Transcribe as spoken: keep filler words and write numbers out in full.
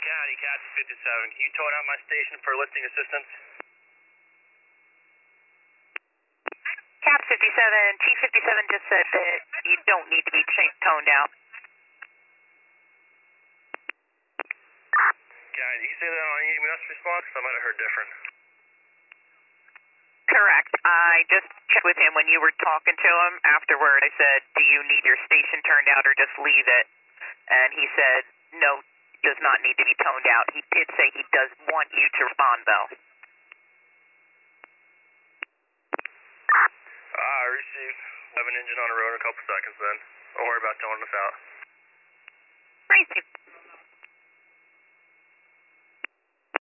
County, Cat fifty-seven. Can you tone out my station for lifting assistance? Cat fifty-seven, T fifty-seven just said that you don't need to be toned out. County, did you say that on E M S response? I might have heard different. Correct. I just checked with him when you were talking to him. Afterward, I said, do you need your station turned out or just leave it? And he said, no, does not need to be toned out. He did say he does want you to respond, though. Ah, I received. I have an engine on the road in a couple seconds then. Don't worry about toning us out. Crazy.